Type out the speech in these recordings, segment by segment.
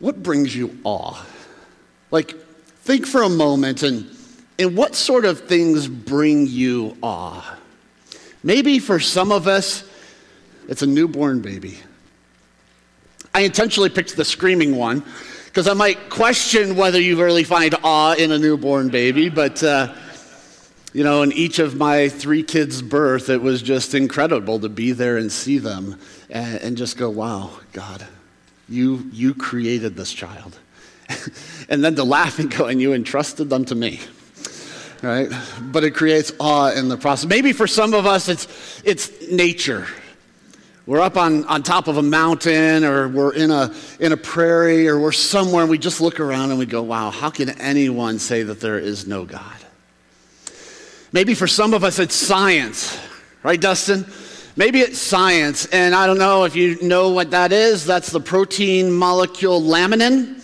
What brings you awe? Like, think for a moment and what sort of things bring you awe? Maybe for some of us, it's a newborn baby. I intentionally picked the screaming one because I might question whether you really find awe in a newborn baby, but in each of my 3 kids' birth, it was just incredible to be there and see them and just go, wow, God, you created this child. And then to laugh and go, and you entrusted them to me, right? But it creates awe in the process. Maybe for some of us, it's nature. We're up on top of a mountain, or we're in a prairie, or we're somewhere, and we just look around and we go, wow, how can anyone say that there is no God? Maybe for some of us, it's science, right, Dustin? Maybe it's science, and I don't know if you know what that is. That's the protein molecule laminin.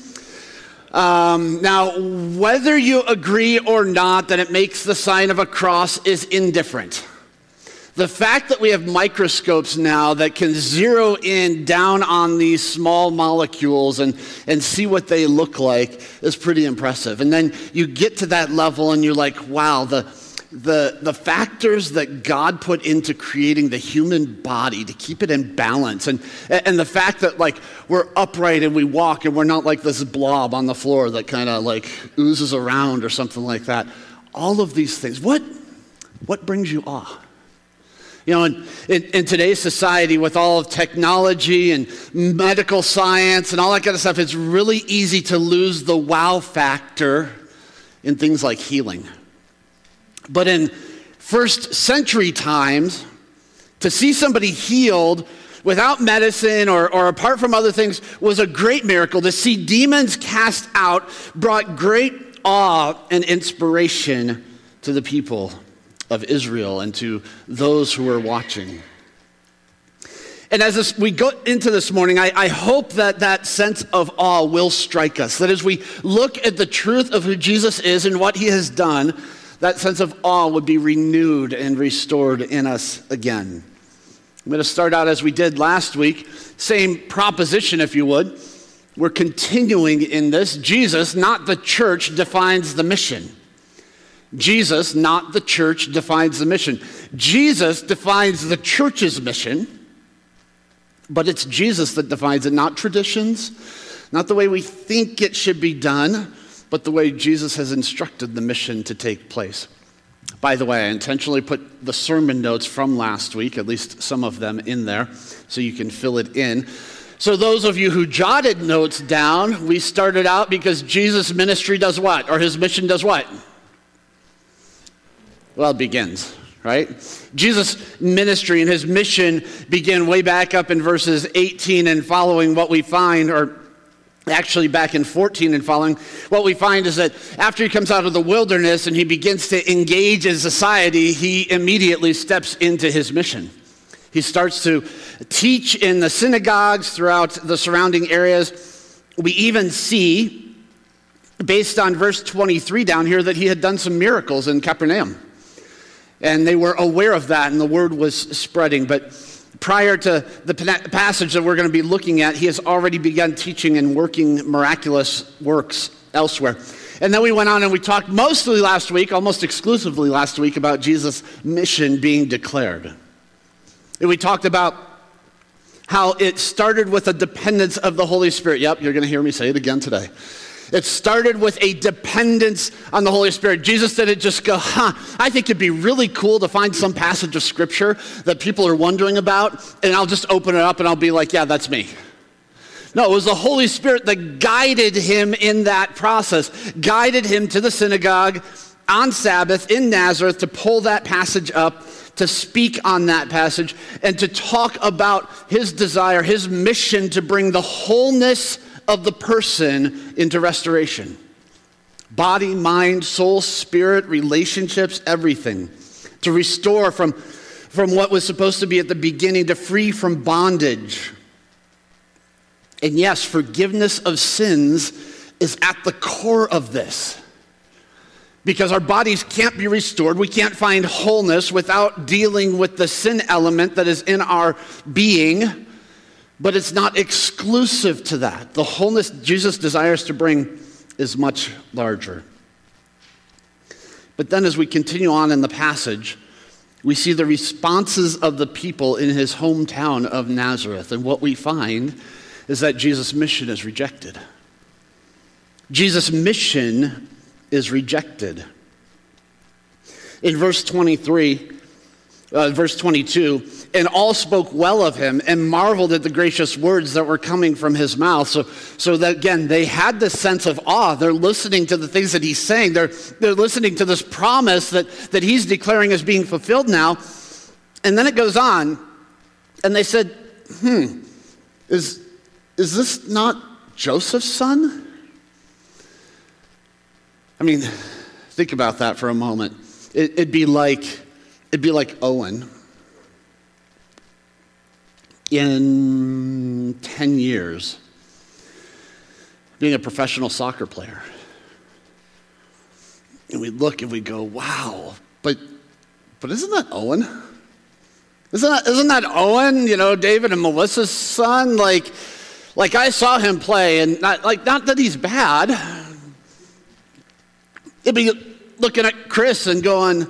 Now, whether you agree or not that it makes the sign of a cross is indifferent. The fact that we have microscopes now that can zero in down on these small molecules and see what they look like is pretty impressive. And then you get to that level and you're like, wow, the factors that God put into creating the human body to keep it in balance, and the fact that like we're upright and we walk and we're not like this blob on the floor that kind of like oozes around or something like that. All of these things. What brings you awe? In today's society with all of technology and medical science and all that kind of stuff, it's really easy to lose the wow factor in things like healing. But in first century times, to see somebody healed without medicine or apart from other things was a great miracle. To see demons cast out brought great awe and inspiration to the people of Israel and to those who were watching. And as we go into this morning, I hope that sense of awe will strike us. That as we look at the truth of who Jesus is and what he has done, that sense of awe would be renewed and restored in us again. I'm going to start out as we did last week. Same proposition, if you would. We're continuing in this. Jesus, not the church, defines the mission. Jesus, not the church, defines the mission. Jesus defines the church's mission, but it's Jesus that defines it, not traditions, not the way we think it should be done, but the way Jesus has instructed the mission to take place. By the way, I intentionally put the sermon notes from last week, at least some of them, in there, so you can fill it in. So those of you who jotted notes down, we started out because Jesus' ministry does what? Or his mission does what? Well, it begins, right? Jesus' ministry and his mission begin way back up in verses 18 and following. What we find, or actually back in 14 and following, what we find is that after he comes out of the wilderness and he begins to engage in society, he immediately steps into his mission. He starts to teach in the synagogues throughout the surrounding areas. We even see, based on verse 23 down here, that he had done some miracles in Capernaum. And they were aware of that, and the word was spreading. But prior to the passage that we're going to be looking at, he has already begun teaching and working miraculous works elsewhere. And then we went on and we talked mostly last week, almost exclusively last week, about Jesus' mission being declared. And we talked about how it started with a dependence of the Holy Spirit. Yep, you're going to hear me say it again today. It started with a dependence on the Holy Spirit. Jesus didn't just go, I think it'd be really cool to find some passage of Scripture that people are wondering about, and I'll just open it up and I'll be like, yeah, that's me. No, it was the Holy Spirit that guided him in that process, guided him to the synagogue on Sabbath in Nazareth to pull that passage up, to speak on that passage, and to talk about his desire, his mission to bring the wholeness of the person into restoration. Body, mind, soul, spirit, relationships, everything. To restore from what was supposed to be at the beginning, to free from bondage. And yes, forgiveness of sins is at the core of this. Because our bodies can't be restored. We can't find wholeness without dealing with the sin element that is in our being. But it's not exclusive to that. The wholeness Jesus desires to bring is much larger. But then as we continue on in the passage, we see the responses of the people in his hometown of Nazareth. And what we find is that Jesus' mission is rejected. Jesus' mission is rejected. In verse 22, and all spoke well of him and marveled at the gracious words that were coming from his mouth. So that again, they had this sense of awe. They're listening to the things that he's saying. They're listening to this promise that he's declaring as being fulfilled now. And then it goes on, and they said, is this not Joseph's son? I mean, think about that for a moment. It'd be like Owen. In 10 years, being a professional soccer player. And we look and we go, wow, but isn't that Owen? Isn't that Owen, David and Melissa's son? Like I saw him play, and not that he's bad. It'd be looking at Chris and going,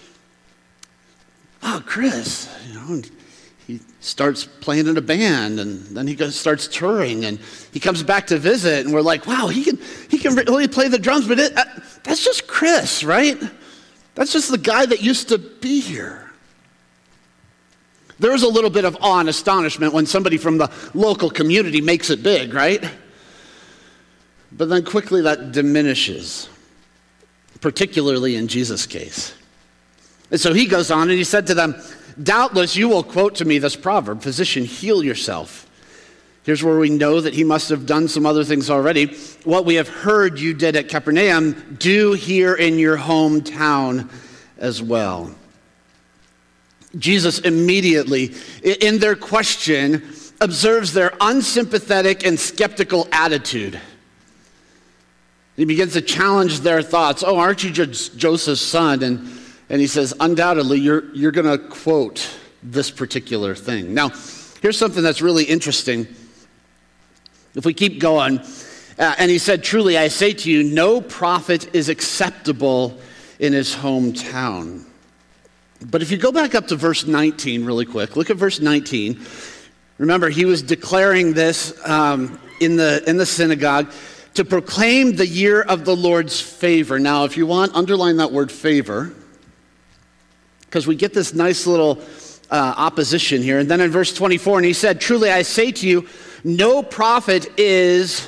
oh, Chris, he starts playing in a band, and then he starts touring, and he comes back to visit, and we're like, wow, he can really play the drums, but that's just Chris, right? That's just the guy that used to be here. There's a little bit of awe and astonishment when somebody from the local community makes it big, right? But then quickly that diminishes, particularly in Jesus' case. And so he goes on and he said to them, doubtless you will quote to me this proverb, physician, heal yourself. Here's where we know that he must have done some other things already. What we have heard you did at Capernaum, do here in your hometown as well. Jesus immediately, in their question, observes their unsympathetic and skeptical attitude. He begins to challenge their thoughts. Oh, aren't you just Joseph's son? And he says, undoubtedly, you're going to quote this particular thing. Now, here's something that's really interesting. If we keep going, and he said, truly, I say to you, no prophet is acceptable in his hometown. But if you go back up to verse 19 really quick, look at verse 19. Remember, he was declaring this in the synagogue to proclaim the year of the Lord's favor. Now, if you want, underline that word favor, because we get this nice little opposition here. And then in verse 24, and he said, truly I say to you, no prophet is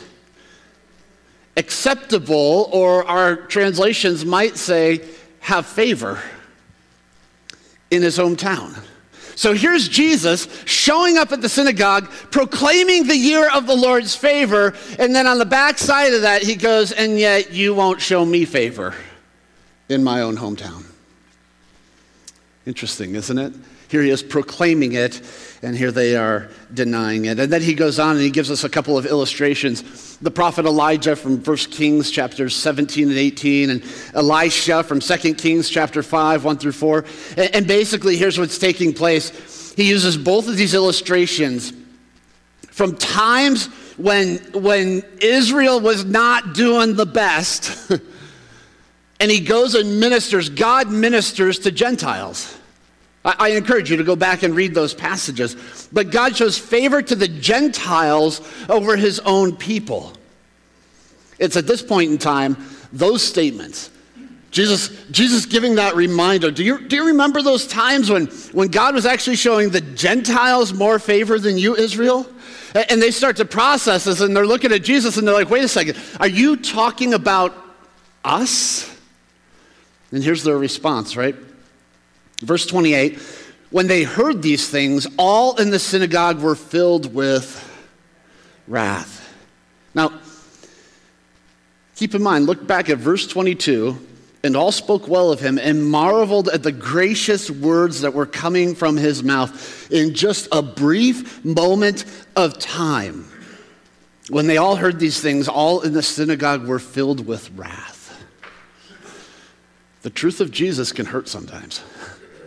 acceptable, or our translations might say, have favor in his hometown. So here's Jesus showing up at the synagogue, proclaiming the year of the Lord's favor, and then on the back side of that, he goes, and yet you won't show me favor in my own hometown. Interesting, isn't it? Here he is proclaiming it, and here they are denying it. And then he goes on and he gives us a couple of illustrations. The prophet Elijah from 1 Kings chapters 17 and 18, and Elisha from 2 Kings chapter 5, 1 through 4. And basically, here's what's taking place. He uses both of these illustrations from times when Israel was not doing the best, and he goes and ministers, God ministers to Gentiles. I encourage you to go back and read those passages. But God shows favor to the Gentiles over his own people. It's at this point in time, those statements. Jesus giving that reminder. Do you remember those times when God was actually showing the Gentiles more favor than you, Israel? And they start to process this, and they're looking at Jesus, and they're like, wait a second, are you talking about us? And here's their response, right? Verse 28, when they heard these things, all in the synagogue were filled with wrath. Now, keep in mind, look back at verse 22, and all spoke well of him and marveled at the gracious words that were coming from his mouth. In just a brief moment of time, when they all heard these things, all in the synagogue were filled with wrath. The truth of Jesus can hurt sometimes.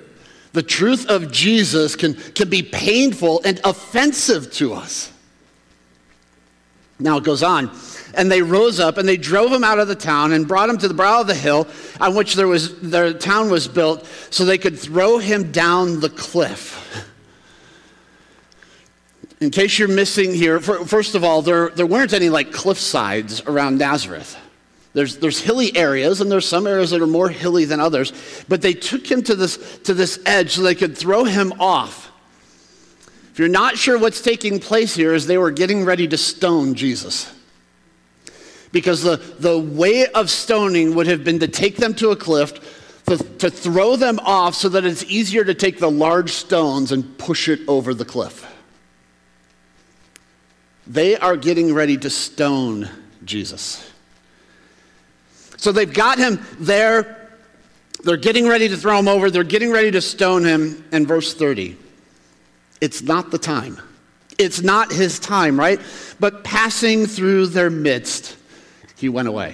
The truth of Jesus can be painful and offensive to us. Now it goes on. And they rose up and they drove him out of the town and brought him to the brow of the hill on which their town was built so they could throw him down the cliff. In case you're missing here, first of all, there weren't any like cliff sides around Nazareth. There's hilly areas, and there's some areas that are more hilly than others. But they took him to this edge so they could throw him off. If you're not sure what's taking place here, is they were getting ready to stone Jesus. Because the way of stoning would have been to take them to a cliff, to throw them off so that it's easier to take the large stones and push it over the cliff. They are getting ready to stone Jesus. So they've got him there. They're getting ready to throw him over. They're getting ready to stone him. And verse 30, it's not the time. It's not his time, right? But passing through their midst, he went away.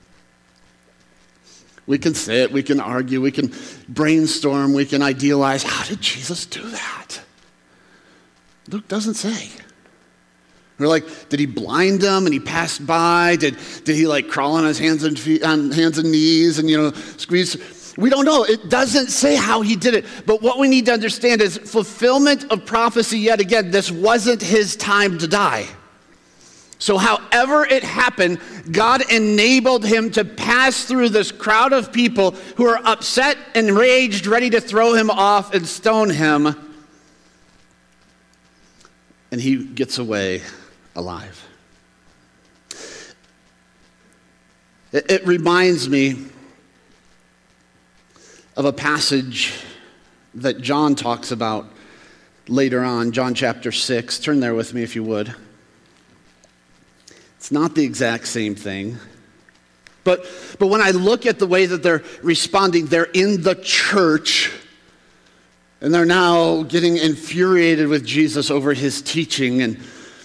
We can sit, we can argue, we can brainstorm, we can idealize. How did Jesus do that? Luke doesn't say. We're like, did he blind them and he passed by? Did he like crawl on his hands and knees and squeeze? We don't know. It doesn't say how he did it. But what we need to understand is fulfillment of prophecy yet again. This wasn't his time to die. So however it happened, God enabled him to pass through this crowd of people who are upset, enraged, ready to throw him off and stone him. And he gets away alive. It reminds me of a passage that John talks about later on, John chapter 6. Turn there with me if you would. It's not the exact same thing. But when I look at the way that they're responding, they're in the church, and they're now getting infuriated with Jesus over his teaching. And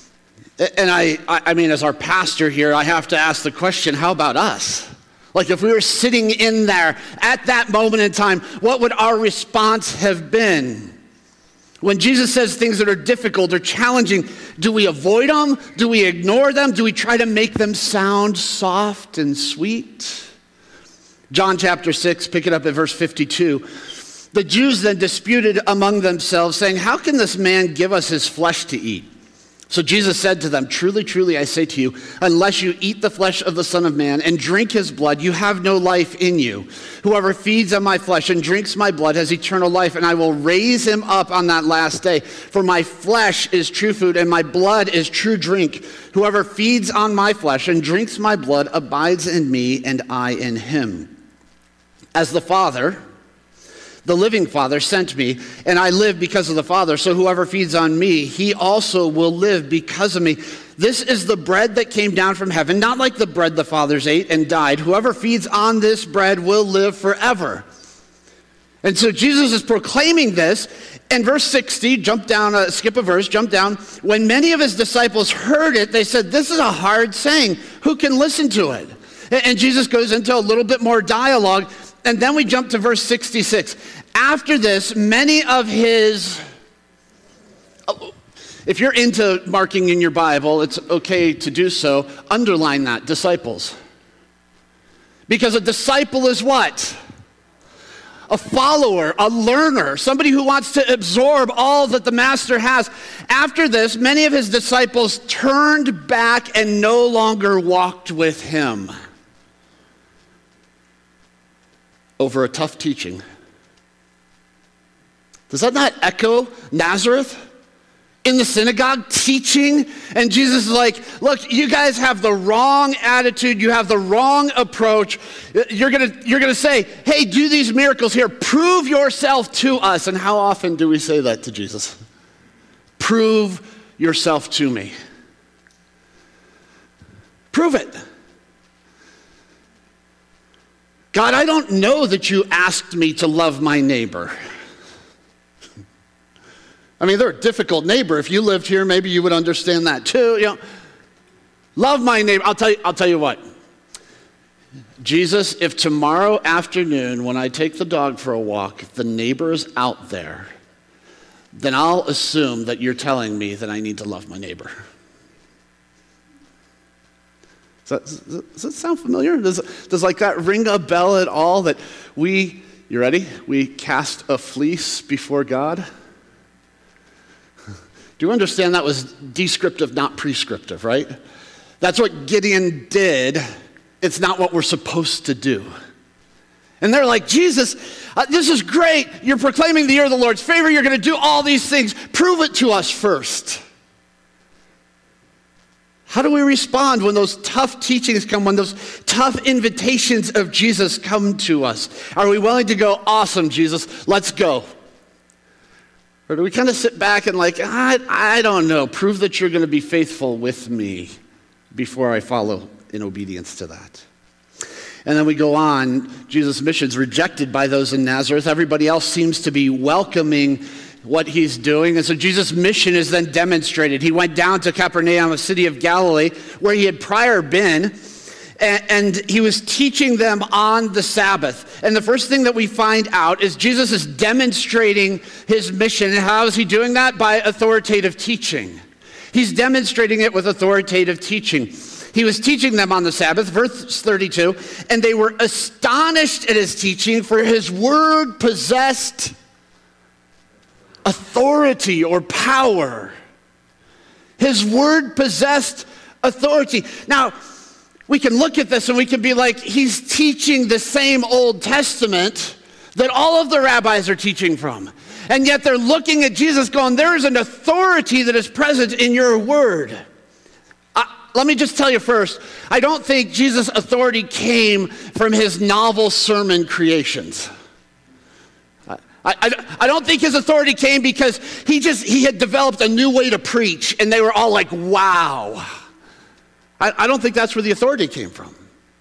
I mean, as our pastor here, I have to ask the question, how about us? Like if we were sitting in there at that moment in time, what would our response have been? When Jesus says things that are difficult or challenging, do we avoid them? Do we ignore them? Do we try to make them sound soft and sweet? John chapter 6, pick it up at verse 52. The Jews then disputed among themselves, saying, how can this man give us his flesh to eat? So Jesus said to them, truly, truly, I say to you, unless you eat the flesh of the Son of Man and drink his blood, you have no life in you. Whoever feeds on my flesh and drinks my blood has eternal life, and I will raise him up on that last day. For my flesh is true food, and my blood is true drink. Whoever feeds on my flesh and drinks my blood abides in me, and I in him. As the Father, the living Father, sent me, and I live because of the Father. So whoever feeds on me, he also will live because of me. This is the bread that came down from heaven, not like the bread the fathers ate and died. Whoever feeds on this bread will live forever. And so Jesus is proclaiming this. And verse 60, skip a verse, jump down. When many of his disciples heard it, they said, this is a hard saying. Who can listen to it? And Jesus goes into a little bit more dialogue. And then we jump to verse 66. After this, many of his, if you're into marking in your Bible, it's okay to do so, underline that, disciples. Because a disciple is what? A follower, a learner, somebody who wants to absorb all that the master has. After this, many of his disciples turned back and no longer walked with him. Over a tough teaching. Does that not echo Nazareth? In the synagogue, teaching, and Jesus is like, look, you guys have the wrong attitude, you have the wrong approach. You're gonna say, hey, do these miracles here, prove yourself to us. And how often do we say that to Jesus? Prove yourself to me. Prove it. God, I don't know that you asked me to love my neighbor. I mean, they're a difficult neighbor. If you lived here, maybe you would understand that too. Love my neighbor. I'll tell you what. Jesus, if tomorrow afternoon when I take the dog for a walk, the neighbor is out there, then I'll assume that you're telling me that I need to love my neighbor. Does that sound familiar? Does like that ring a bell at all that you ready? We cast a fleece before God? Do you understand that was descriptive, not prescriptive, right? That's what Gideon did. It's not what we're supposed to do. And they're like, Jesus, this is great. You're proclaiming the year of the Lord's favor. You're going to do all these things. Prove it to us first. How do we respond when those tough teachings come, when those tough invitations of Jesus come to us? Are we willing to go, awesome, Jesus, let's go? Or do we kind of sit back and like, I don't know, prove that you're going to be faithful with me before I follow in obedience to that? And then we go on, Jesus' mission is rejected by those in Nazareth. Everybody else seems to be welcoming what he's doing. And so Jesus' mission is then demonstrated. He went down to Capernaum, a city of Galilee, where he had prior been, and he was teaching them on the Sabbath. And the first thing that we find out is Jesus is demonstrating his mission. And how is he doing that? By authoritative teaching. He's demonstrating it with authoritative teaching. He was teaching them on the Sabbath, verse 32, and they were astonished at his teaching, for his word possessed authority or power. His word possessed authority. Now, we can look at this and we can be like, he's teaching the same Old Testament that all of the rabbis are teaching from. And yet they're looking at Jesus going, there is an authority that is present in your word. Let me just tell you first, I don't think Jesus' authority came from his novel sermon creations. I don't think his authority came because he had developed a new way to preach and they were all like, wow. I don't think that's where the authority came from.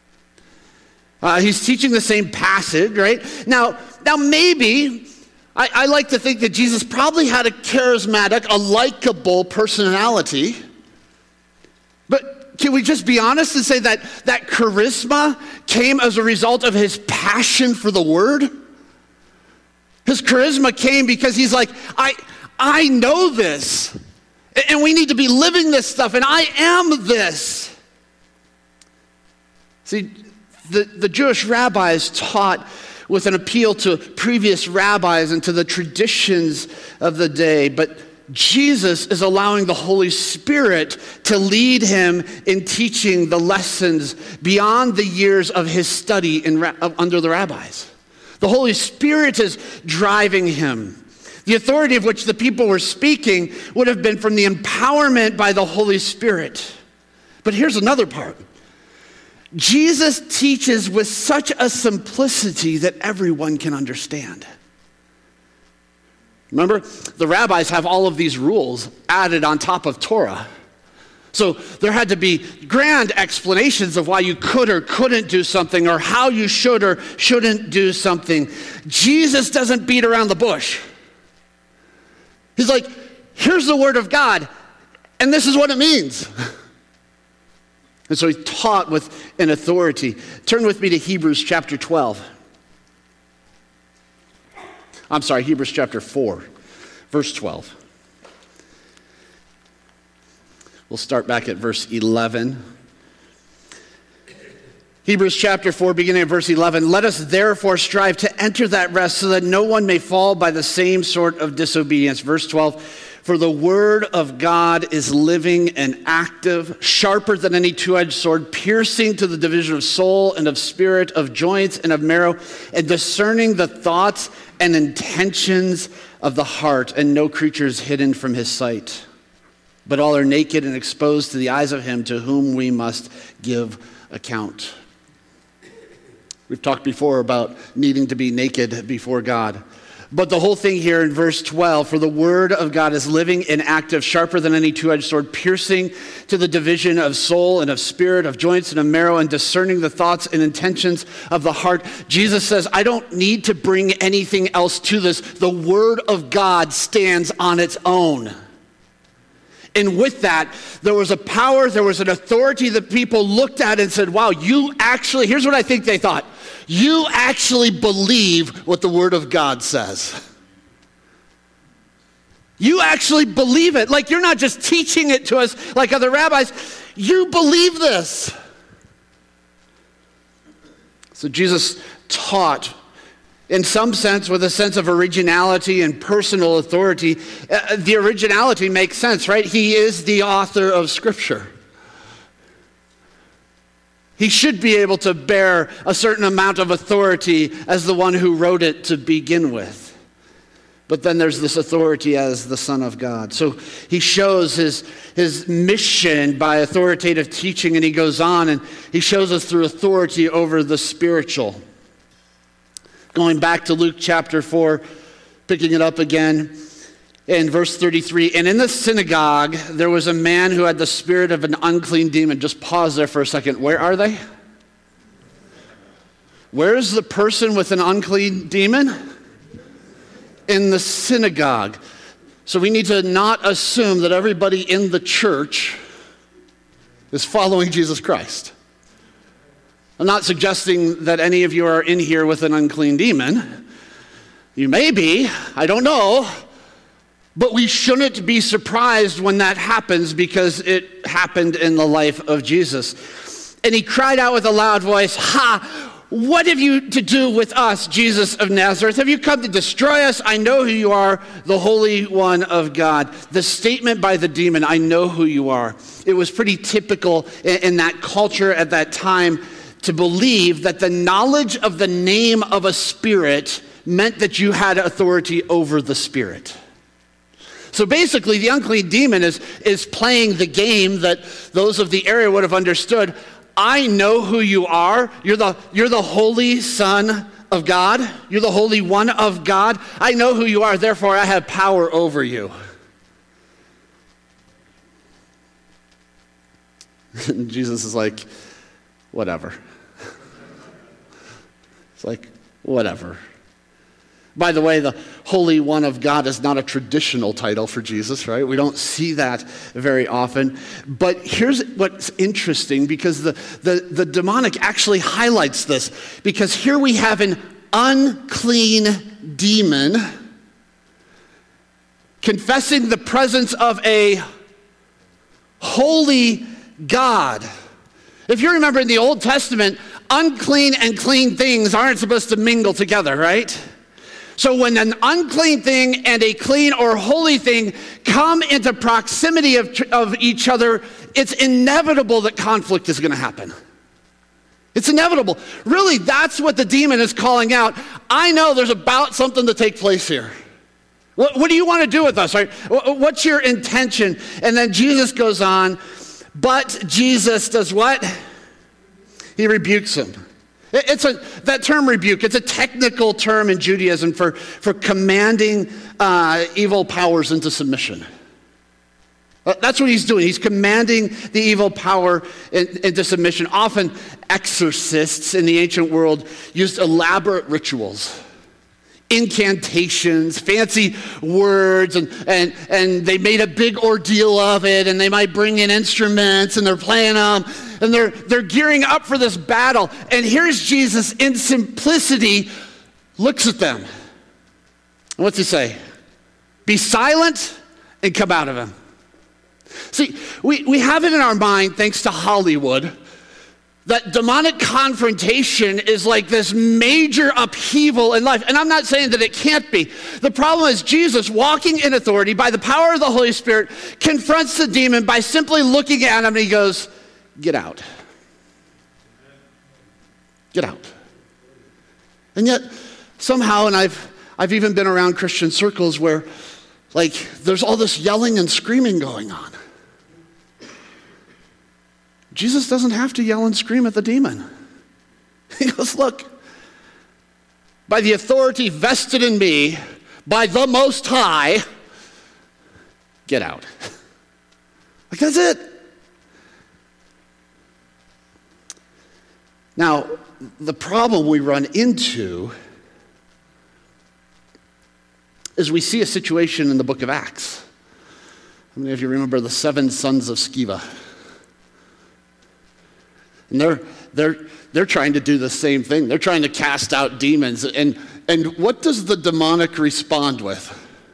He's teaching the same passage, right? Now maybe, I like to think that Jesus probably had a charismatic, a likable personality. But can we just be honest and say that charisma came as a result of his passion for the word? His charisma came because he's like, I know this, and we need to be living this stuff, and I am this. See, the Jewish rabbis taught with an appeal to previous rabbis and to the traditions of the day, but Jesus is allowing the Holy Spirit to lead him in teaching the lessons beyond the years of his study under the rabbis. The Holy Spirit is driving him. The authority of which the people were speaking would have been from the empowerment by the Holy Spirit. But here's another part. Jesus teaches with such a simplicity that everyone can understand. Remember, the rabbis have all of these rules added on top of Torah. So there had to be grand explanations of why you could or couldn't do something or how you should or shouldn't do something. Jesus doesn't beat around the bush. He's like, here's the word of God, and this is what it means. And so he taught with an authority. Turn with me to Hebrews chapter 12. I'm sorry, Hebrews chapter 4, verse 12. We'll start back at verse 11. Hebrews chapter 4, beginning at verse 11. Let us therefore strive to enter that rest so that no one may fall by the same sort of disobedience. Verse 12. For the word of God is living and active, sharper than any two-edged sword, piercing to the division of soul and of spirit, of joints and of marrow, and discerning the thoughts and intentions of the heart. And no creature is hidden from his sight, but all are naked and exposed to the eyes of him to whom we must give account. We've talked before about needing to be naked before God. But the whole thing here in verse 12, for the word of God is living and active, sharper than any two-edged sword, piercing to the division of soul and of spirit, of joints and of marrow, and discerning the thoughts and intentions of the heart. Jesus says, I don't need to bring anything else to this. The word of God stands on its own. And with that, there was a power, there was an authority that people looked at and said, wow, you actually, here's what I think they thought, you actually believe what the Word of God says. You actually believe it. Like, you're not just teaching it to us like other rabbis. You believe this. So Jesus taught, in some sense, with a sense of originality and personal authority. The originality makes sense, right? He is the author of Scripture. He should be able to bear a certain amount of authority as the one who wrote it to begin with. But then there's this authority as the Son of God. So he shows his mission by authoritative teaching, and he goes on and he shows us through authority over the spiritual. Going back to Luke chapter 4, picking it up again in verse 33. And in the synagogue, there was a man who had the spirit of an unclean demon. Just pause there for a second. Where are they? Where is the person with an unclean demon? In the synagogue. So we need to not assume that everybody in the church is following Jesus Christ. I'm not suggesting that any of you are in here with an unclean demon. You may be, I don't know. But we shouldn't be surprised when that happens, because it happened in the life of Jesus. And he cried out with a loud voice, "Ha! What have you to do with us, Jesus of Nazareth? Have you come to destroy us? I know who you are, the Holy One of God." The statement by the demon, "I know who you are," it was pretty typical in that culture at that time to believe that the knowledge of the name of a spirit meant that you had authority over the spirit. So basically, the unclean demon is playing the game that those of the area would have understood. I know who you are. You're the Holy Son of God. You're the Holy One of God. I know who you are, therefore I have power over you. And Jesus is like, whatever. It's like, whatever. By the way, the Holy One of God is not a traditional title for Jesus, right? We don't see that very often. But here's what's interesting, because the demonic actually highlights this. Because here we have an unclean demon confessing the presence of a holy God. If you remember in the Old Testament, unclean and clean things aren't supposed to mingle together, right? So when an unclean thing and a clean or holy thing come into proximity of each other, it's inevitable that conflict is going to happen. It's inevitable. Really, that's what the demon is calling out. I know there's about something to take place here. What do you want to do with us? Right? What's your intention? And then Jesus goes on, but Jesus does what? He rebukes him. That term rebuke, it's a technical term in Judaism for commanding evil powers into submission. That's what he's doing. He's commanding the evil power into submission. Often exorcists in the ancient world used elaborate rituals, incantations, fancy words, and they made a big ordeal of it, and they might bring in instruments, and they're playing them, and they're gearing up for this battle. And here's Jesus in simplicity, looks at them. And what's he say? Be silent and come out of him. See, we have it in our mind, thanks to Hollywood, that demonic confrontation is like this major upheaval in life. And I'm not saying that it can't be. The problem is Jesus, walking in authority by the power of the Holy Spirit, confronts the demon by simply looking at him, and he goes, get out. Get out. And yet, somehow, and I've even been around Christian circles where, like, there's all this yelling and screaming going on. Jesus doesn't have to yell and scream at the demon. He goes, look, by the authority vested in me, by the Most High, get out. Like, that's it. Now, the problem we run into is we see a situation in the book of Acts. How many of you remember the 7 sons of Sceva? And they're trying to do the same thing. They're trying to cast out demons. And what does the demonic respond with?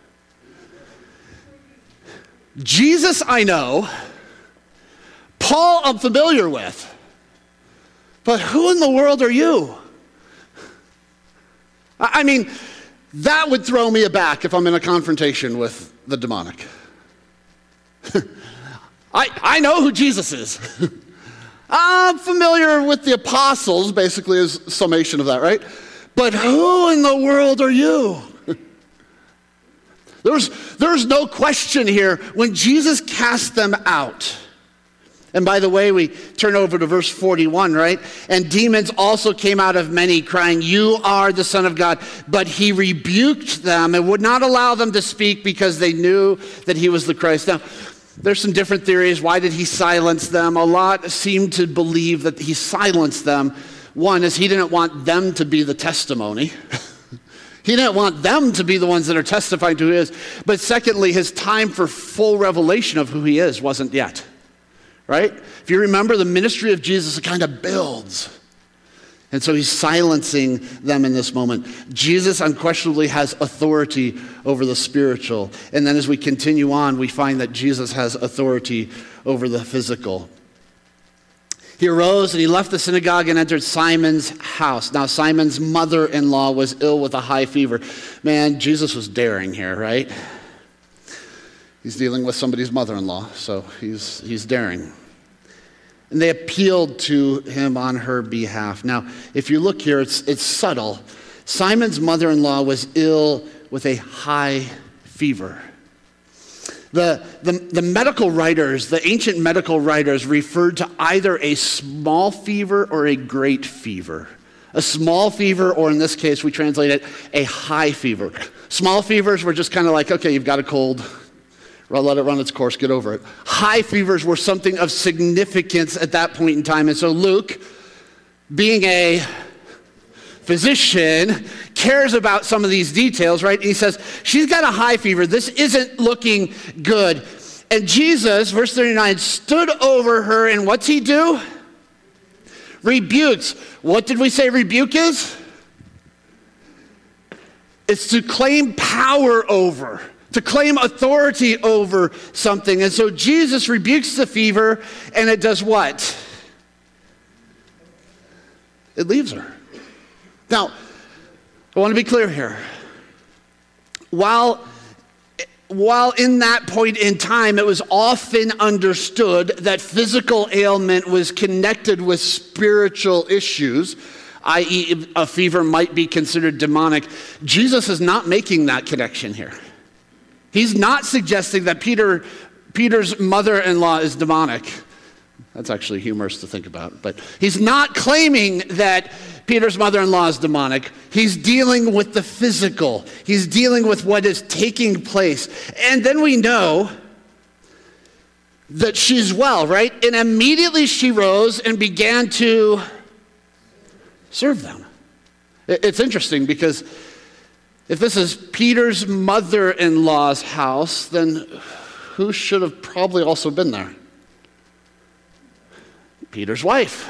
Jesus, I know. Paul, I'm familiar with. But who in the world are you? I mean, that would throw me aback if I'm in a confrontation with the demonic. I know who Jesus is. I'm familiar with the apostles, basically, is summation of that, right? But who in the world are you? There's no question here when Jesus cast them out. And by the way, we turn over to verse 41, right? And demons also came out of many, crying, "You are the Son of God." But he rebuked them and would not allow them to speak because they knew that he was the Christ. Now, there's some different theories. Why did he silence them? A lot seem to believe that he silenced them. One is he didn't want them to be the testimony. He didn't want them to be the ones that are testifying to who he is. But secondly, his time for full revelation of who he is wasn't yet. Right? If you remember, the ministry of Jesus, it kind of builds. And so he's silencing them in this moment. Jesus unquestionably has authority over the spiritual. And then as we continue on, we find that Jesus has authority over the physical. He arose and he left the synagogue and entered Simon's house. Now, Simon's mother-in-law was ill with a high fever. Man, Jesus was daring here, right? He's dealing with somebody's mother-in-law, so he's daring. And they appealed to him on her behalf. Now, if you look here, it's subtle. Simon's mother-in-law was ill with a high fever. The medical writers, the ancient medical writers, referred to either a small fever or a great fever. A small fever, or in this case, we translate it, a high fever. Small fevers were just kind of like, okay, you've got a cold. Let it run its course, get over it. High fevers were something of significance at that point in time. And so Luke, being a physician, cares about some of these details, right? And he says, she's got a high fever. This isn't looking good. And Jesus, verse 39, stood over her, and what's he do? Rebukes. What did we say rebuke is? It's to claim power over. To claim authority over something. And so Jesus rebukes the fever, and it does what? It leaves her. Now, I want to be clear here. While in that point in time, it was often understood that physical ailment was connected with spiritual issues, i.e., a fever might be considered demonic, Jesus is not making that connection here. He's not suggesting that Peter's mother-in-law is demonic. That's actually humorous to think about. But he's not claiming that Peter's mother-in-law is demonic. He's dealing with the physical. He's dealing with what is taking place. And then we know that she's well, right? And immediately she rose and began to serve them. It's interesting because if this is Peter's mother-in-law's house, then who should have probably also been there? Peter's wife.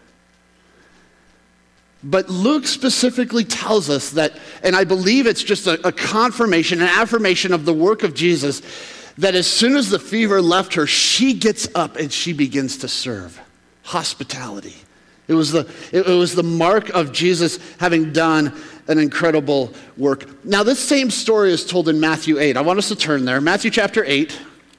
But Luke specifically tells us that, and I believe it's just a confirmation, an affirmation of the work of Jesus, that as soon as the fever left her, she gets up and she begins to serve. Hospitality. It was the mark of Jesus having done an incredible work. Now, this same story is told in Matthew 8. I want us to turn there. Matthew chapter 8.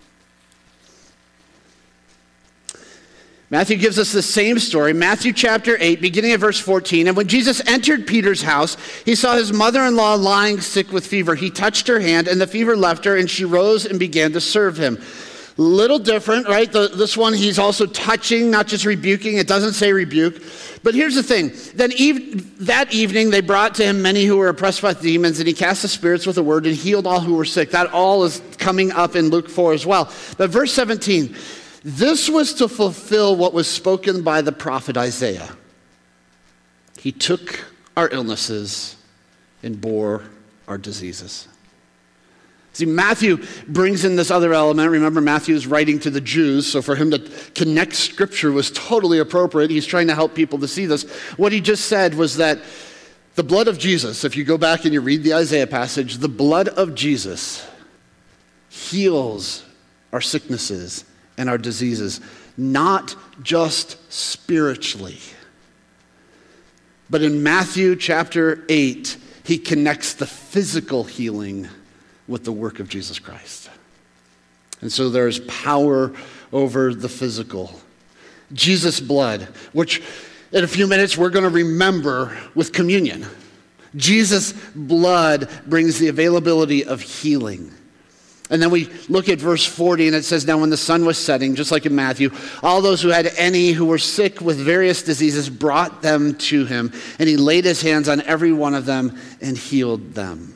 Matthew gives us the same story. Matthew chapter 8, beginning at verse 14. And when Jesus entered Peter's house, he saw his mother-in-law lying sick with fever. He touched her hand, and the fever left her, and she rose and began to serve him. Little different, right? This one, he's also touching, not just rebuking. It doesn't say rebuke. But here's the thing. Then that evening, they brought to him many who were oppressed by demons, and he cast the spirits with a word and healed all who were sick. That all is coming up in Luke 4 as well. But verse 17, this was to fulfill what was spoken by the prophet Isaiah. He took our illnesses and bore our diseases. See, Matthew brings in this other element. Remember, Matthew is writing to the Jews, so for him to connect Scripture was totally appropriate. He's trying to help people to see this. What he just said was that the blood of Jesus, if you go back and you read the Isaiah passage, the blood of Jesus heals our sicknesses and our diseases, not just spiritually. But in Matthew chapter 8, he connects the physical healing with the work of Jesus Christ. And so there's power over the physical. Jesus' blood, which in a few minutes we're going to remember with communion. Jesus' blood brings the availability of healing. And then we look at verse 40, and it says, now when the sun was setting, just like in Matthew, all those who had any who were sick with various diseases brought them to him, and he laid his hands on every one of them and healed them.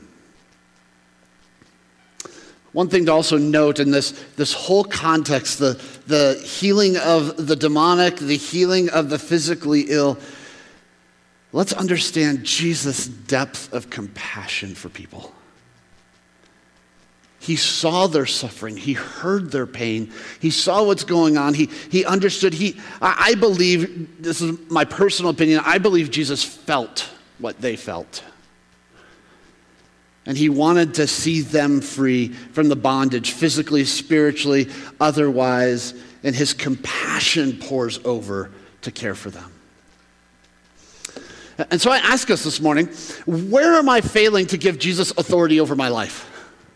One thing to also note in this whole context, the healing of the demonic, the healing of the physically ill, let's understand Jesus' depth of compassion for people. He saw their suffering. He heard their pain. He saw what's going on. He understood. I believe, this is my personal opinion, I believe Jesus felt what they felt. And he wanted to see them free from the bondage, physically, spiritually, otherwise, and his compassion pours over to care for them. And so I ask us this morning, where am I failing to give Jesus authority over my life?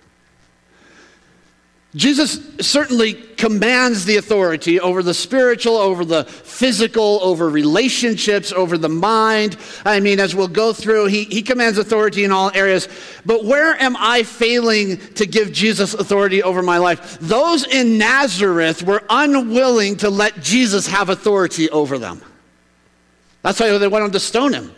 Jesus certainly commands the authority over the spiritual, over the physical, over relationships, over the mind. I mean, as we'll go through, he commands authority in all areas. But where am I failing to give Jesus authority over my life? Those in Nazareth were unwilling to let Jesus have authority over them. That's why they wanted to stone him.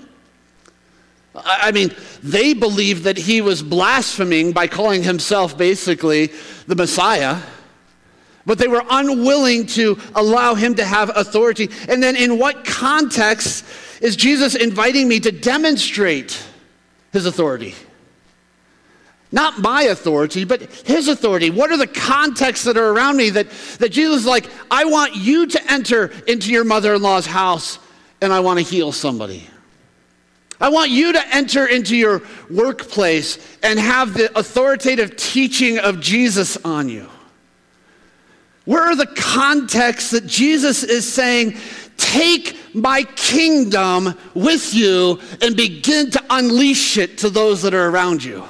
I mean, they believed that he was blaspheming by calling himself basically the Messiah, but they were unwilling to allow him to have authority. And then in what context is Jesus inviting me to demonstrate his authority? Not my authority, but his authority. What are the contexts that are around me that Jesus is like, I want you to enter into your mother-in-law's house and I want to heal somebody. I want you to enter into your workplace and have the authoritative teaching of Jesus on you. Where are the contexts that Jesus is saying, take my kingdom with you and begin to unleash it to those that are around you?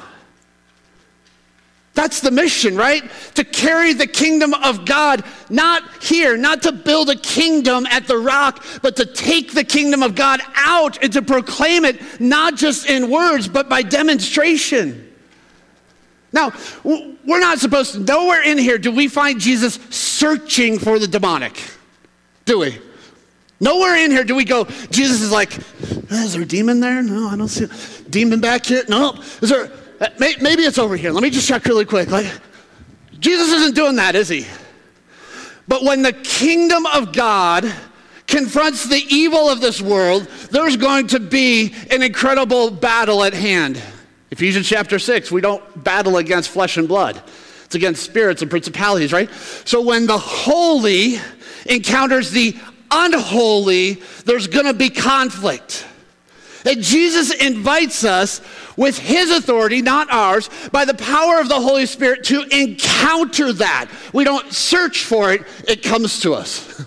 That's the mission, right? To carry the kingdom of God, not here, not to build a kingdom at the Rock, but to take the kingdom of God out and to proclaim it, not just in words, but by demonstration. Now, we're not supposed to, nowhere in here do we find Jesus searching for the demonic, do we? Nowhere in here do we go, Jesus is like, is there a demon there? No, I don't see a demon back here. No, is there... Maybe it's over here. Let me just check really quick. Jesus isn't doing that, is he? But when the kingdom of God confronts the evil of this world, there's going to be an incredible battle at hand. Ephesians chapter 6, we don't battle against flesh and blood. It's against spirits and principalities, right? So when the holy encounters the unholy, there's going to be conflict. And Jesus invites us with his authority, not ours, by the power of the Holy Spirit to encounter that. We don't search for it, it comes to us.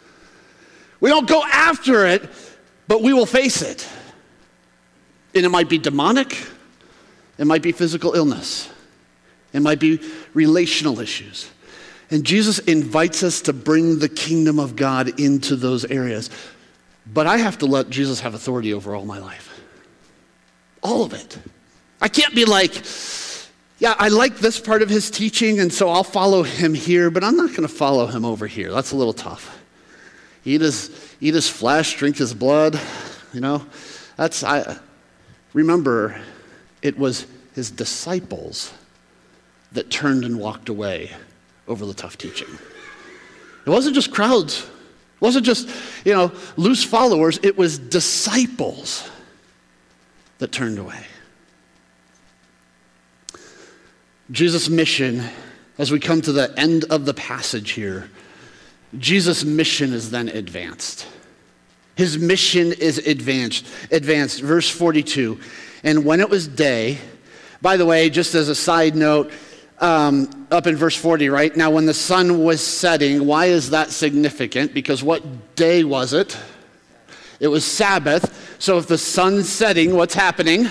We don't go after it, but we will face it. And it might be demonic, it might be physical illness, it might be relational issues. And Jesus invites us to bring the kingdom of God into those areas. But I have to let Jesus have authority over all my life. All of it. I can't be like, yeah, I like this part of his teaching, and so I'll follow him here, but I'm not going to follow him over here. That's a little tough. Eat his flesh, drink his blood, you know. Remember, it was his disciples that turned and walked away over the tough teaching. It wasn't just crowds. It wasn't just, loose followers. It was disciples that turned away. Jesus' mission, as we come to the end of the passage here, Jesus' mission is then advanced. His mission is advanced. Verse 42, and when it was day, by the way, just as a side note, up in verse 40, right? Now, when the sun was setting, why is that significant? Because what day was it? It was Sabbath. So if the sun's setting, what's happening?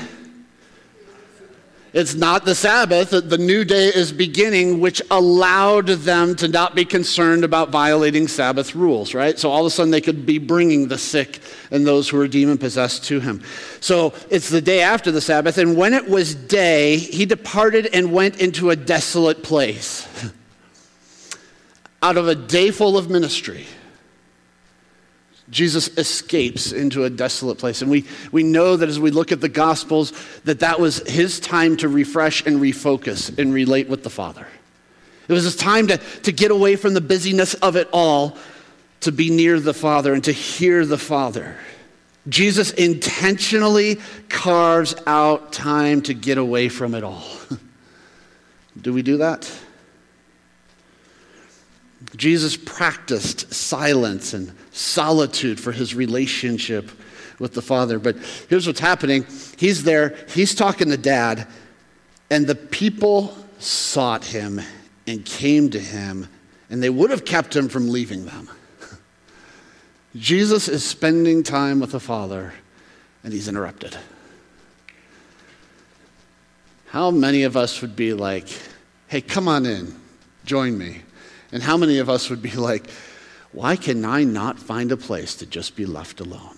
It's not the Sabbath. The new day is beginning, which allowed them to not be concerned about violating Sabbath rules, right? So all of a sudden they could be bringing the sick and those who were demon-possessed to him. So it's the day after the Sabbath, and when it was day, he departed and went into a desolate place. Out of a day full of ministry, Jesus escapes into a desolate place. And we know that as we look at the Gospels, that was his time to refresh and refocus and relate with the Father. It was his time to get away from the busyness of it all, to be near the Father and to hear the Father. Jesus intentionally carves out time to get away from it all. Do we do that? Jesus practiced silence and solitude for his relationship with the Father. But here's what's happening. He's there, he's talking to Dad, and the people sought him and came to him, and they would have kept him from leaving them. Jesus is spending time with the Father, and he's interrupted. How many of us would be like, hey, come on in, join me? And how many of us would be like, why can I not find a place to just be left alone?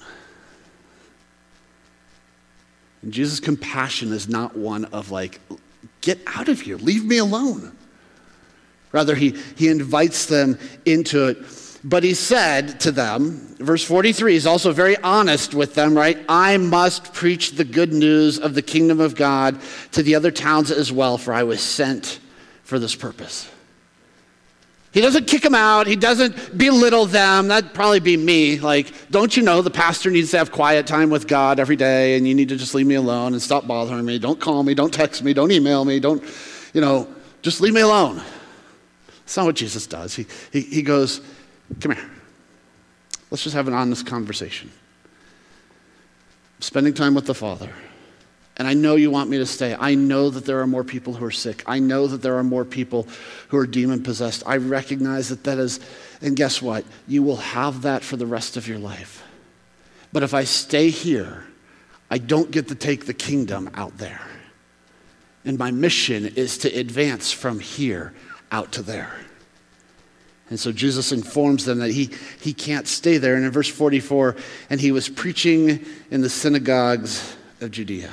And Jesus' compassion is not one of like, get out of here, leave me alone. Rather, he invites them into it. But he said to them, verse 43, he's also very honest with them, right? I must preach the good news of the kingdom of God to the other towns as well, for I was sent for this purpose. He doesn't kick them out. He doesn't belittle them. That'd probably be me. Like, don't you know the pastor needs to have quiet time with God every day, and you need to just leave me alone and stop bothering me. Don't call me. Don't text me. Don't email me. Don't, just leave me alone. That's not what Jesus does. He goes, come here. Let's just have an honest conversation. I'm spending time with the Father. And I know you want me to stay. I know that there are more people who are sick. I know that there are more people who are demon-possessed. I recognize that is, and guess what? You will have that for the rest of your life. But if I stay here, I don't get to take the kingdom out there. And my mission is to advance from here out to there. And so Jesus informs them that he can't stay there. And in verse 44, and he was preaching in the synagogues of Judea.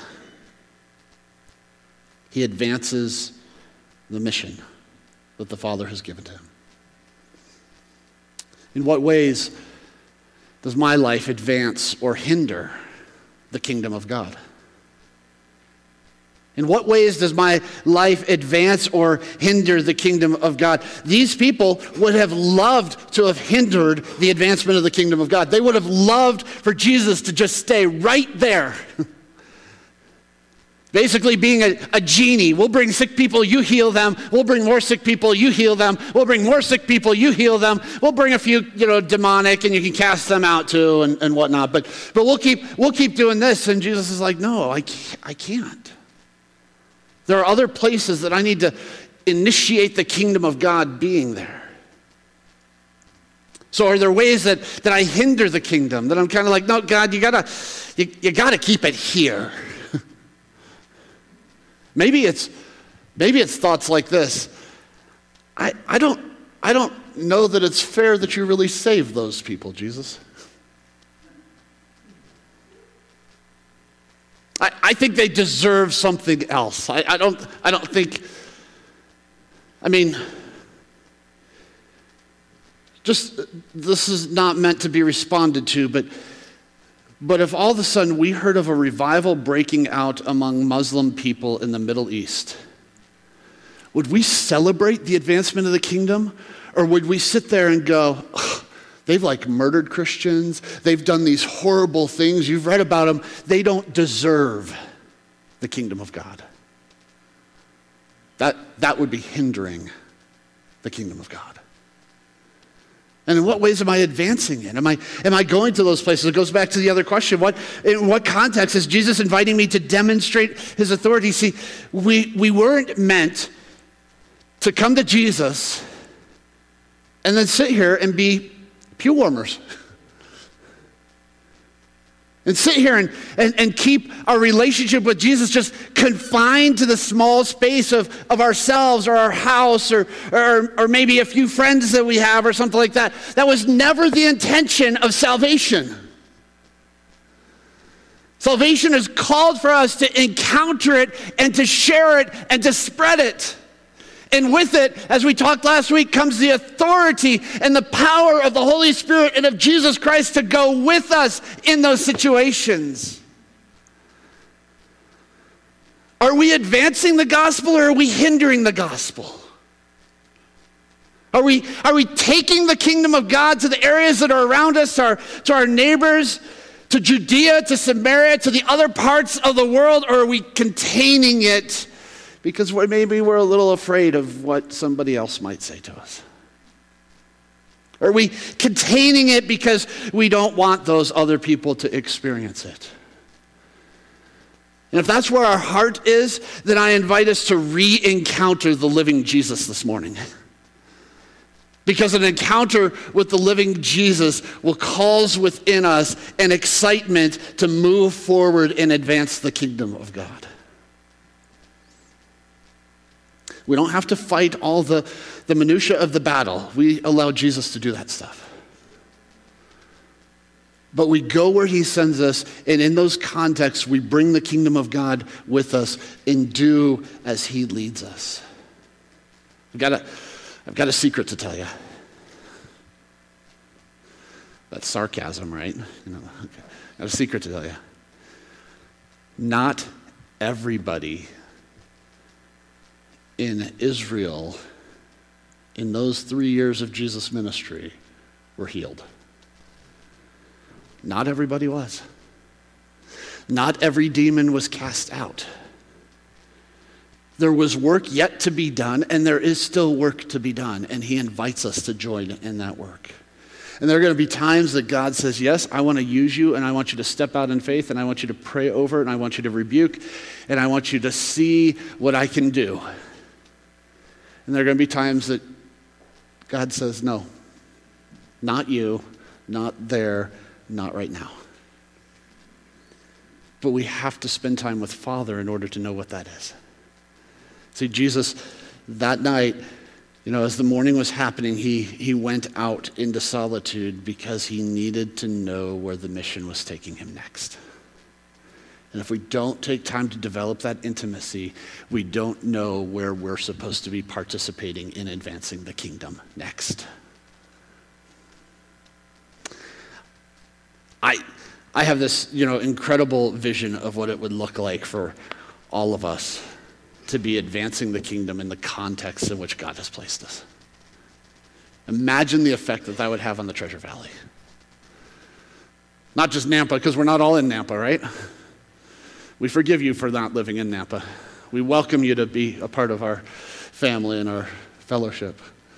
He advances the mission that the Father has given to him. In what ways does my life advance or hinder the kingdom of God? In what ways does my life advance or hinder the kingdom of God? These people would have loved to have hindered the advancement of the kingdom of God. They would have loved for Jesus to just stay right there. Basically being a genie. We'll bring sick people, you heal them. We'll bring more sick people, you heal them. We'll bring more sick people, you heal them. We'll bring a few, demonic, and you can cast them out too and whatnot. But we'll keep doing this. And Jesus is like, no, I can't. There are other places that I need to initiate the kingdom of God being there. So are there ways that I hinder the kingdom? That I'm kind of like, no, God, you gotta keep it here. Maybe it's thoughts like this. I don't know that it's fair that you really save those people, Jesus. I think they deserve something else. I don't think. I mean, just this is not meant to be responded to, but if all of a sudden we heard of a revival breaking out among Muslim people in the Middle East, would we celebrate the advancement of the kingdom? Or would we sit there and go, they've murdered Christians, they've done these horrible things, you've read about them, they don't deserve the kingdom of God. that would be hindering the kingdom of God. And in what ways am I advancing it? Am I going to those places? It goes back to the other question. In what context is Jesus inviting me to demonstrate his authority? See, we weren't meant to come to Jesus and then sit here and be pew warmers. And sit here and keep our relationship with Jesus just confined to the small space of ourselves or our house or maybe a few friends that we have or something like that. That was never the intention of salvation. Salvation is called for us to encounter it and to share it and to spread it. And with it, as we talked last week, comes the authority and the power of the Holy Spirit and of Jesus Christ to go with us in those situations. Are we advancing the gospel or are we hindering the gospel? Are we taking the kingdom of God to the areas that are around us, to our neighbors, to Judea, to Samaria, to the other parts of the world, or are we containing it because maybe we're a little afraid of what somebody else might say to us? Are we containing it because we don't want those other people to experience it? And if that's where our heart is, then I invite us to re-encounter the living Jesus this morning. Because an encounter with the living Jesus will cause within us an excitement to move forward and advance the kingdom of God. We don't have to fight all the minutia of the battle. We allow Jesus to do that stuff. But we go where he sends us, and in those contexts, we bring the kingdom of God with us and do as he leads us. I've got a secret to tell you. That's sarcasm, right? Okay. I've got a secret to tell you. Not everybody in Israel in those 3 years of Jesus' ministry were healed. Not everybody was. Not every demon was cast out. There was work yet to be done, and there is still work to be done, and he invites us to join in that work. And there are going to be times that God says, yes, I want to use you, and I want you to step out in faith, and I want you to pray over it, and I want you to rebuke, and I want you to see what I can do. And there are going to be times that God says, no, not you, not there, not right now. But we have to spend time with Father in order to know what that is. See, Jesus, that night, as the morning was happening, he went out into solitude because he needed to know where the mission was taking him next. And if we don't take time to develop that intimacy, we don't know where we're supposed to be participating in advancing the kingdom next. I have this, incredible vision of what it would look like for all of us to be advancing the kingdom in the context in which God has placed us. Imagine the effect that would have on the Treasure Valley. Not just Nampa, because we're not all in Nampa, right? We forgive you for not living in Nampa. We welcome you to be a part of our family and our fellowship.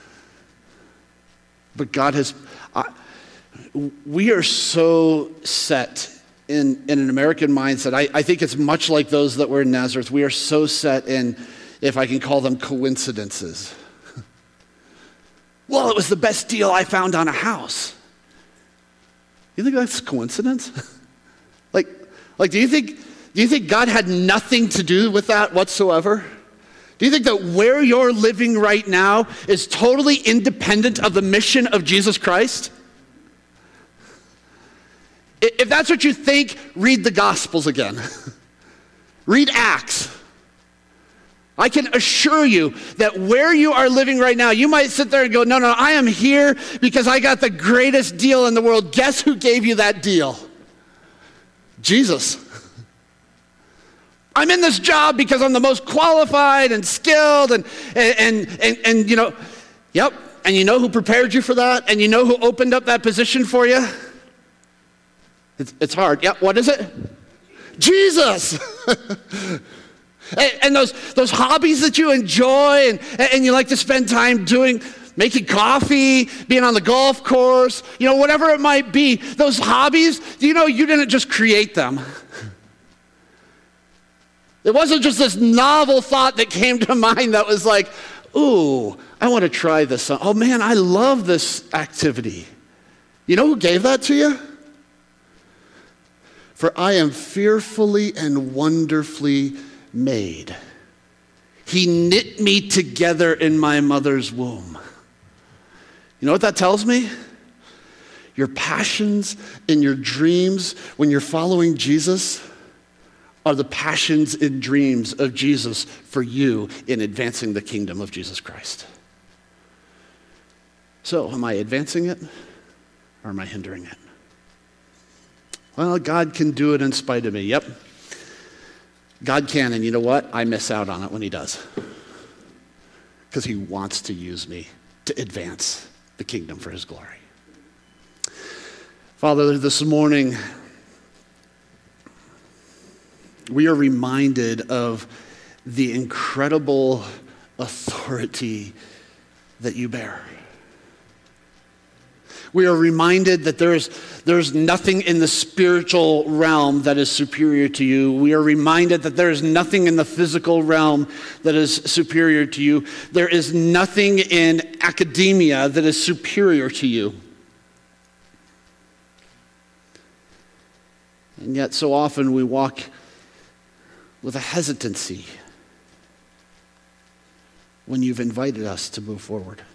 But God has... we are so set in an American mindset. I think it's much like those that were in Nazareth. We are so set in, if I can call them, coincidences. Well, it was the best deal I found on a house. You think that's coincidence? Like, do you think God had nothing to do with that whatsoever? Do you think that where you're living right now is totally independent of the mission of Jesus Christ? If that's what you think, read the Gospels again. Read Acts. I can assure you that where you are living right now, you might sit there and go, no, I am here because I got the greatest deal in the world. Guess who gave you that deal? Jesus. I'm in this job because I'm the most qualified and skilled and yep. And you know who prepared you for that? And you know who opened up that position for you? It's hard. Yeah, what is it? Jesus. And those hobbies that you enjoy and you like to spend time doing, making coffee, being on the golf course, whatever it might be, those hobbies, you didn't just create them. It wasn't just this novel thought that came to mind that was like, ooh, I want to try this. Oh man, I love this activity. You know who gave that to you? For I am fearfully and wonderfully made. He knit me together in my mother's womb. You know what that tells me? Your passions and your dreams when you're following Jesus are the passions and dreams of Jesus for you in advancing the kingdom of Jesus Christ. So, am I advancing it or am I hindering it? Well, God can do it in spite of me. Yep. God can, and you know what? I miss out on it when he does. Because he wants to use me to advance the kingdom for his glory. Father, this morning, we are reminded of the incredible authority that you bear. We are reminded that there's nothing in the spiritual realm that is superior to you. We are reminded that there is nothing in the physical realm that is superior to you. There is nothing in academia that is superior to you. And yet so often we walk with a hesitancy when you've invited us to move forward.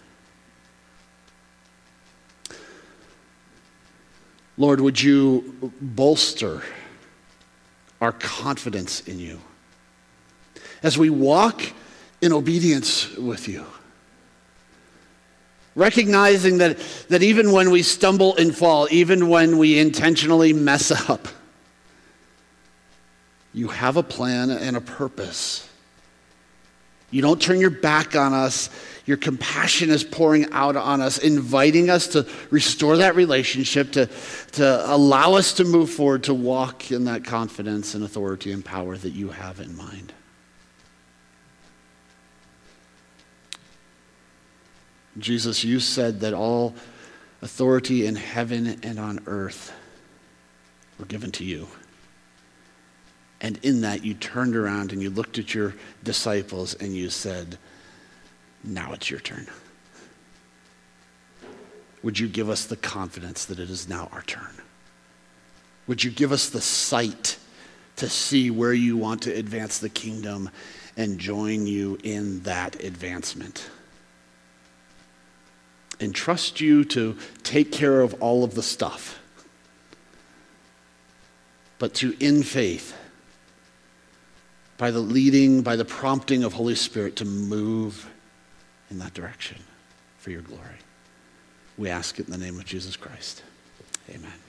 Lord, would you bolster our confidence in you as we walk in obedience with you, recognizing that even when we stumble and fall, even when we intentionally mess up, you have a plan and a purpose. You don't turn your back on us. Your compassion is pouring out on us, inviting us to restore that relationship, to allow us to move forward, to walk in that confidence and authority and power that you have in mind. Jesus, you said that all authority in heaven and on earth were given to you. And in that, you turned around and you looked at your disciples and you said, now it's your turn. Would you give us the confidence that it is now our turn? Would you give us the sight to see where you want to advance the kingdom and join you in that advancement? And trust you to take care of all of the stuff, but to, in faith, by the leading, by the prompting of Holy Spirit, to move in that direction for your glory. We ask it in the name of Jesus Christ. Amen.